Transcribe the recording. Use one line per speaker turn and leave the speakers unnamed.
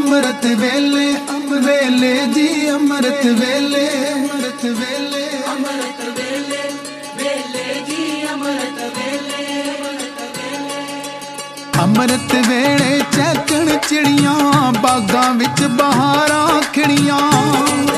अमृत वेले वेले जी अमृत वेले अमृत वेले
अमृत वेले वेले जी अमृत वेले
अमृत वेले चहकण चिड़ियां बागां विच बहारां खिड़ियां